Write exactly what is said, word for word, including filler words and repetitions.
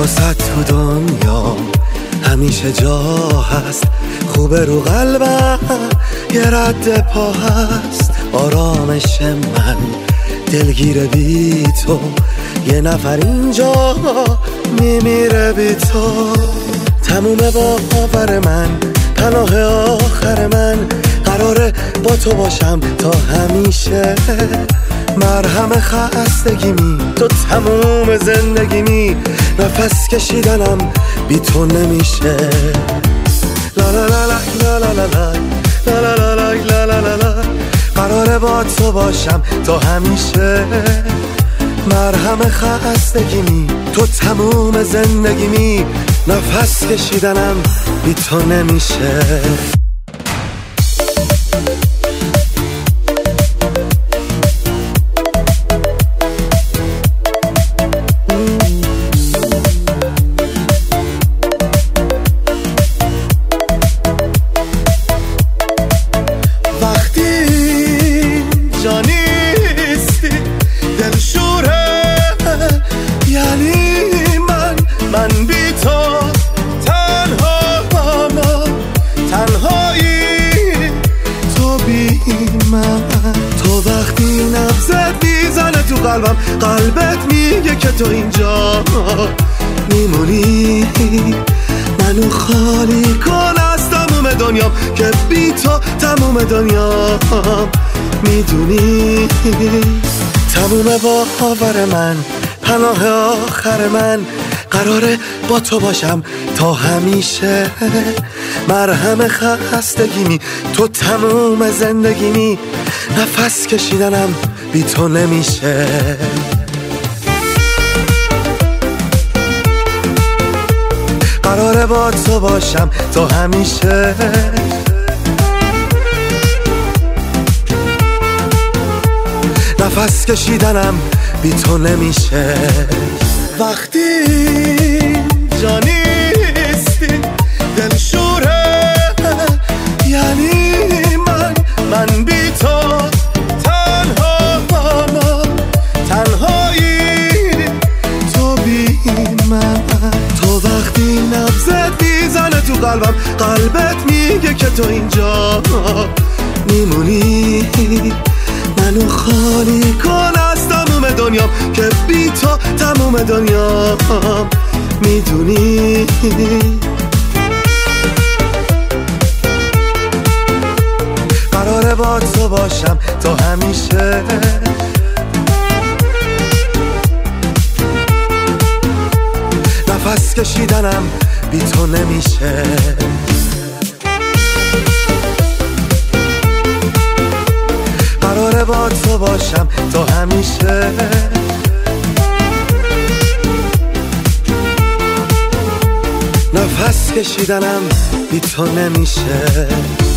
واسه تو دنیا همیشه جا هست، خوبه رو قلبم یه رد پا هست. آرامش من دلگیر بی تو، یه نفر اینجا میمیره بی تو. تموم باور من، پناه آخر من، قراره با تو باشم تا همیشه. مرهم خستگیمی تو تموم زندگیمی، نفس کشیدنم بی تو نمیشه. لا لا لا لا لا لا لا لا لا لا لا لا لا لا، قراره با تو باشم تا همیشه. مرهم خستگیمی تو تموم زندگیمی، نفس کشیدنم بی تو نمیشه. من بی تو تنها ما، تنهایی تو بی من. تو وقتی نبضت میزنه تو قلبم، قلبت میگه که تو اینجا میمونی. منو خالی کن از تموم دنیام، که بی تو تموم دنیا میدونی. تموم باور من، پناه آخر من، قراره با تو باشم تا همیشه. مرهم خستگیمی تو تموم زندگیمی، نفس کشیدنم بی تو نمیشه. قراره با تو باشم تا همیشه. نفس کشیدنم بی تو نمیشه. وقتی جا نیستی دلشوره، یعنی من من بی تو تنها ما، تنهایی تو بی من. تو وقتی نبضت میزنه تو قلبم، قلبت میگه که تو اینجا میمونی. منو خالی کن از تموم دنیام، که بی تو تموم دنیا میدونی. قراره با تو باشم تا همیشه. نفس کشیدنم بی تو نمیشه. قراره با تو باشم تا همیشه. نفس کشیدنم بی تو نمیشه.